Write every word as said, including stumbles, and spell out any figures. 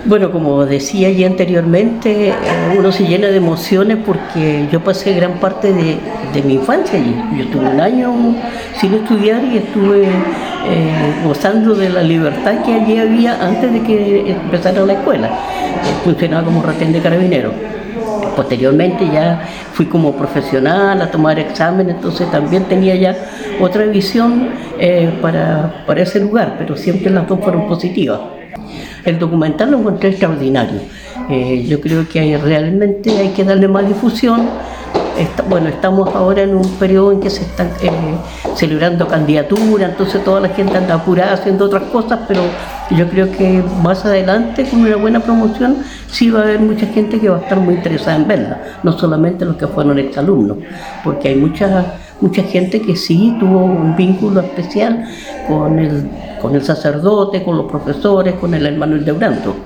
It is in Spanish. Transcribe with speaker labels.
Speaker 1: Bueno, como decía ya anteriormente, eh, uno se llena de emociones porque yo pasé gran parte de, de mi infancia allí. Yo estuve un año sin estudiar y estuve eh, gozando de la libertad que allí había antes de que empezara la escuela. Eh, funcionaba como retén de carabineros. Posteriormente ya fui como profesional a tomar examen, entonces también tenía ya otra visión eh, para, para ese lugar, pero siempre las dos fueron positivas. El documental lo encontré extraordinario. Eh, yo creo que hay, realmente hay que darle más difusión. Está, bueno, estamos ahora en un periodo en que se están eh, celebrando candidaturas, entonces toda la gente anda apurada haciendo otras cosas, pero yo creo que más adelante, con una buena promoción, sí va a haber mucha gente que va a estar muy interesada en verla, no solamente los que fueron exalumnos, porque hay mucha, mucha gente que sí tuvo un vínculo especial con el, con el sacerdote, con los profesores, con el hermano Hildebrando.